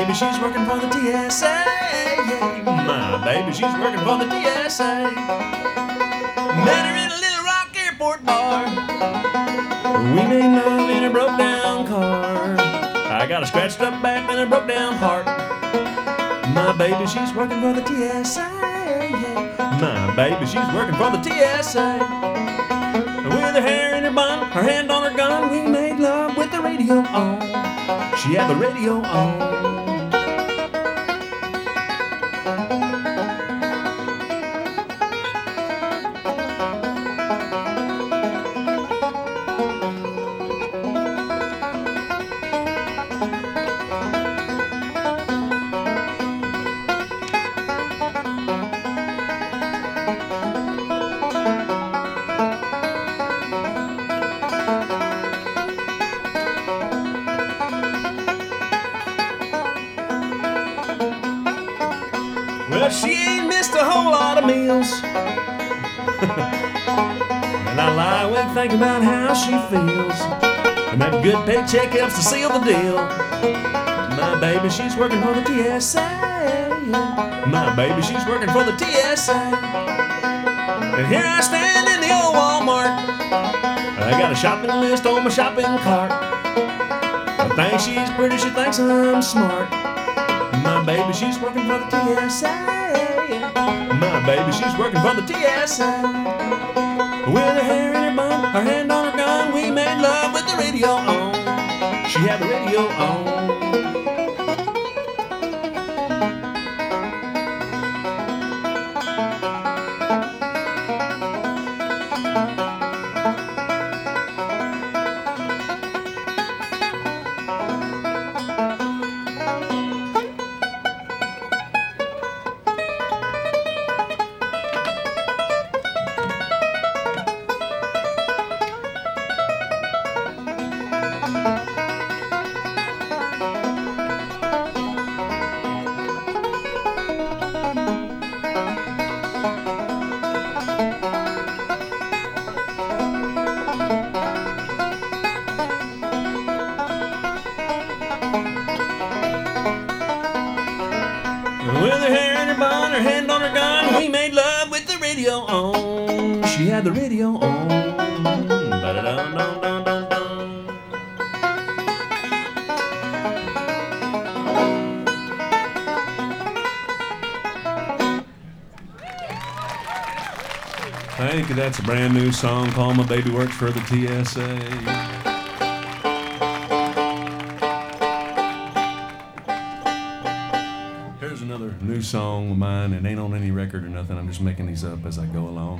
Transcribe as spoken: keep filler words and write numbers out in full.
baby, she's working for the T S A. My baby, she's working for the T S A. Met her in a Little Rock airport bar. We made love in a broke down car. I got a scratched up back and a broke down heart. My baby, she's working for the T S A. My baby, she's working for the T S A. With her hair in her bun, her hand on her gun, we made love with the radio on. She had the radio on. Well, she ain't missed a whole lot of meals. And I lie awake thinking about how she feels. And that good paycheck helps to seal the deal. My baby, she's working for the T S A. My baby, she's working for the T S A. And here I stand in the old Walmart. I got a shopping list on my shopping cart. I think she's pretty, she thinks I'm smart. My baby, she's working for the T S A. My baby, she's working for the T S A. With her hair in her bun, her hand on her gun, we made love with the radio on. She had the radio on. With her hair in her bun, her hand on her gun, we made love with the radio on. She had the radio on. Ba-da-dum-dum-dum-dum-dum. Thank you. That's a brand new song called My Baby Works for the T S A. Here's another new song of mine. It ain't on any record or nothing. I'm just making these up as I go along.